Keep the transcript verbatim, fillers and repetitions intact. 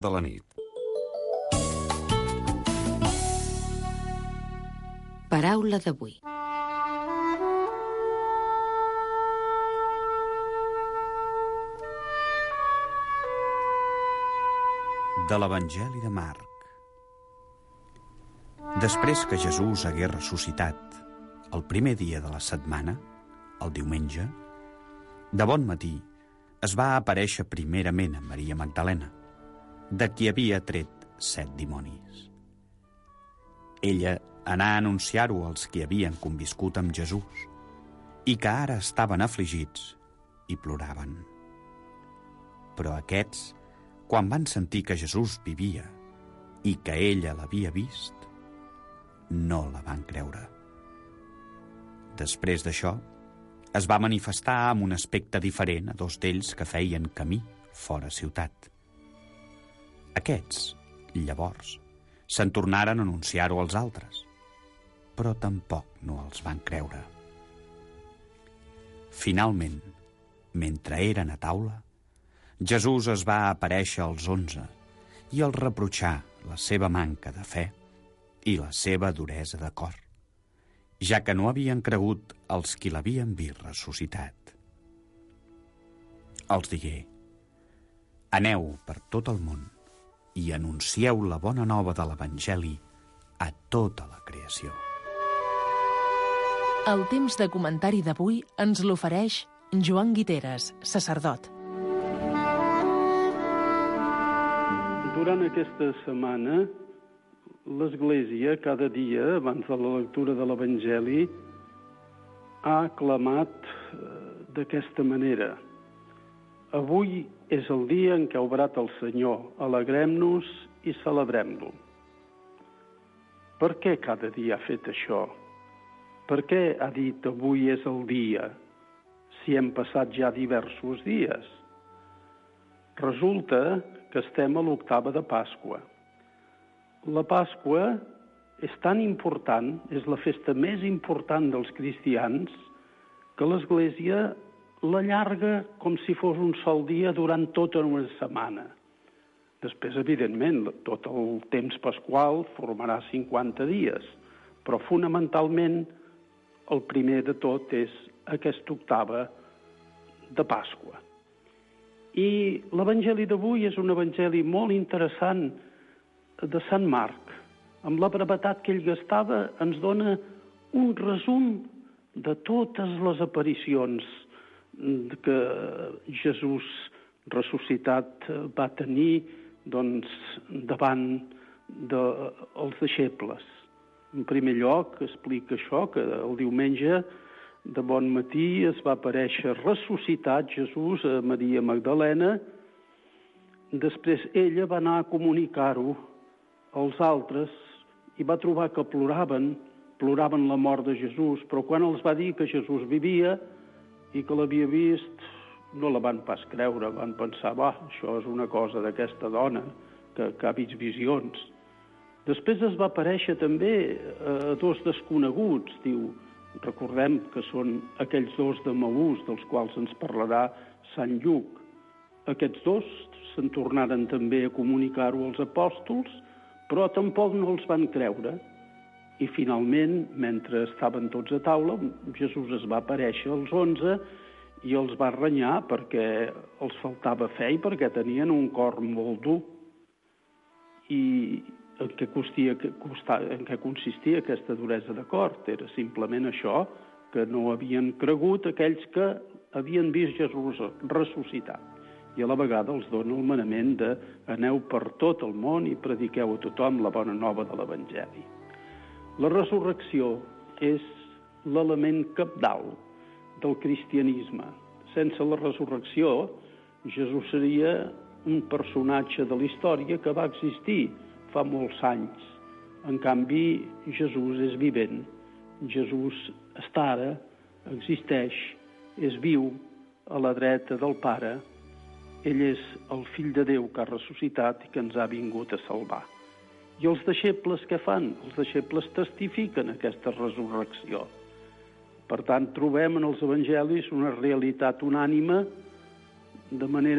de la nit. Paraula d'avui. De l'Evangeli de Marc. Després que Jesús hagués ressuscitat el primer dia de la setmana, el diumenge, de bon matí es va aparèixer primerament a Maria Magdalena, de qui havia tret set dimonis. Ella anà a anunciar-ho als qui havien conviscut amb Jesús i que ara estaven afligits i ploraven. Però aquests, quan van sentir que Jesús vivia i que ella l'havia vist, no la van creure. Després d'això, es va manifestar amb un aspecte diferent a dos d'ells que feien camí fora ciutat. Aquests, llavors, se'n tornaren a anunciar-ho als altres, però tampoc no els van creure. Finalment, mentre eren a taula, Jesús es va aparèixer als onze i els reprotxà la seva manca de fe i la seva duresa de cor, ja que no havien cregut els qui l'havien vist ressuscitat. Els digué: aneu per tot el món i anuncieu la bona nova de l'Evangeli a tota la creació. El temps de comentari d'avui ens l'ofereix Joan Guiteres, sacerdot. Durant aquesta setmana, l'Església, cada dia, abans de la lectura de l'Evangeli, ha aclamat d'aquesta manera: avui és el dia en què ha obrat el Senyor, alegrem-nos i celebrem-lo. Per què cada dia ha fet això? Per què ha dit avui és el dia, si hem passat ja diversos dies? Resulta que estem a l'octava de Pasqua. La Pasqua és tan important, és la festa més important dels cristians, que l'Església l'allarga com si fos un sol dia durant tota una setmana. Després, evidentment, tot el temps pasqual formarà cinquanta dies, però fonamentalment el primer de tot és aquesta octava de Pasqua. I l'Evangeli d'avui és un evangeli molt interessant de Sant Marc. Amb la brevetat que ell gastava ens dona un resum de totes les aparicions que Jesús ressuscitat va tenir doncs, davant dels deixebles. En primer lloc, explica això, que el diumenge de bon matí es va aparèixer ressuscitat Jesús a Maria Magdalena. Després ella va anar a comunicar-ho als altres i va trobar que ploraven, ploraven la mort de Jesús, però quan els va dir que Jesús vivia i que l'havia vist, no la van pas creure, van pensar, va, això és una cosa d'aquesta dona que, que ha vist visions. Després es va aparèixer també a dos desconeguts, diu, recordem que són aquells dos de Maús, dels quals ens parlarà Sant Lluc. Aquests dos se'n tornaren també a comunicar-ho als apòstols, però tampoc no els van creure. I finalment, mentre estaven tots a taula, Jesús es va aparèixer als onze i els va renyar perquè els faltava fe i perquè tenien un cor molt dur. I en què, consistia, en què consistia aquesta duresa de cor? Era simplement això, que no havien cregut aquells que havien vist Jesús ressuscitat. I a la vegada els dona el manament de aneu per tot el món i prediqueu a tothom la bona nova de l'Evangeli. La resurrecció és l'element cabdal del cristianisme. Sense la resurrecció, Jesús seria un personatge de la història que va existir fa molts anys. En canvi, Jesús és vivent. Jesús està ara, existeix, és viu a la dreta del Pare. Ell és el fill de Déu que ha ressuscitat i que ens ha vingut a salvar. I els deixebles què fan? Els deixebles testifiquen aquesta resurrecció. Per tant, trobem en els evangelis una realitat unànime, de manera